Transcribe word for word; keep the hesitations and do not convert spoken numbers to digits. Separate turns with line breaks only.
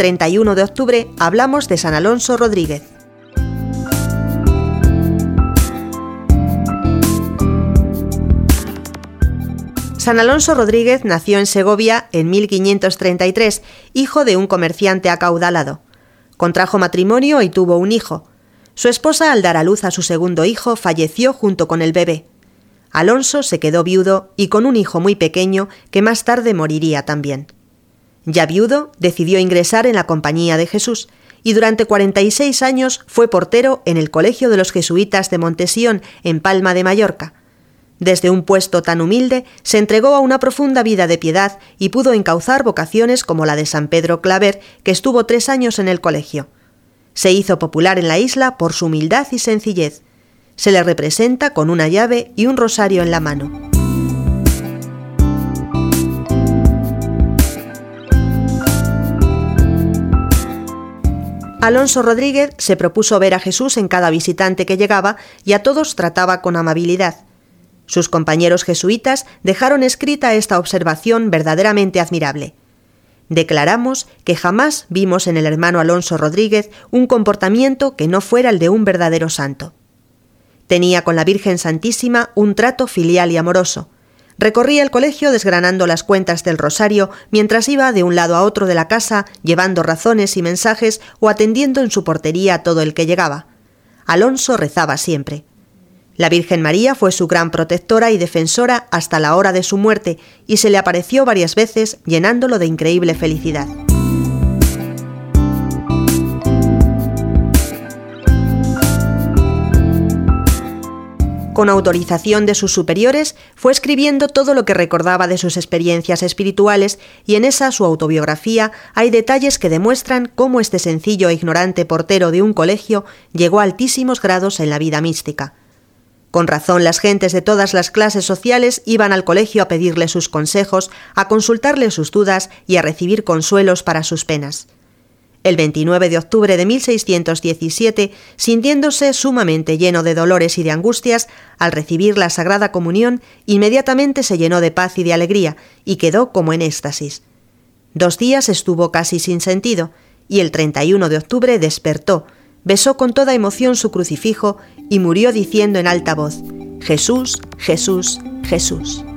treinta y uno de octubre hablamos de San Alonso Rodríguez. San Alonso Rodríguez nació en Segovia en mil quinientos treinta y tres, hijo de un comerciante acaudalado. Contrajo matrimonio y tuvo un hijo. Su esposa, al dar a luz a su segundo hijo, falleció junto con el bebé. Alonso se quedó viudo y con un hijo muy pequeño que más tarde moriría también. Ya viudo, decidió ingresar en la Compañía de Jesús y durante cuarenta y seis años fue portero en el Colegio de los Jesuitas de Montesión, en Palma de Mallorca. Desde un puesto tan humilde, se entregó a una profunda vida de piedad y pudo encauzar vocaciones como la de San Pedro Claver, que estuvo tres años en el colegio. Se hizo popular en la isla por su humildad y sencillez. Se le representa con una llave y un rosario en la mano. Alonso Rodríguez se propuso ver a Jesús en cada visitante que llegaba y a todos trataba con amabilidad. Sus compañeros jesuitas dejaron escrita esta observación verdaderamente admirable. Declaramos que jamás vimos en el hermano Alonso Rodríguez un comportamiento que no fuera el de un verdadero santo. Tenía con la Virgen Santísima un trato filial y amoroso. Recorría el colegio desgranando las cuentas del rosario mientras iba de un lado a otro de la casa llevando razones y mensajes o atendiendo en su portería a todo el que llegaba. Alonso rezaba siempre. La Virgen María fue su gran protectora y defensora hasta la hora de su muerte y se le apareció varias veces llenándolo de increíble felicidad. Con autorización de sus superiores, fue escribiendo todo lo que recordaba de sus experiencias espirituales y en esa su autobiografía hay detalles que demuestran cómo este sencillo e ignorante portero de un colegio llegó a altísimos grados en la vida mística. Con razón, las gentes de todas las clases sociales iban al colegio a pedirle sus consejos, a consultarle sus dudas y a recibir consuelos para sus penas. El veintinueve de octubre de mil seiscientos diecisiete, sintiéndose sumamente lleno de dolores y de angustias, al recibir la Sagrada Comunión, inmediatamente se llenó de paz y de alegría, y quedó como en éxtasis. Dos días estuvo casi sin sentido, y el treinta y uno de octubre despertó, besó con toda emoción su crucifijo y murió diciendo en alta voz: «Jesús, Jesús, Jesús».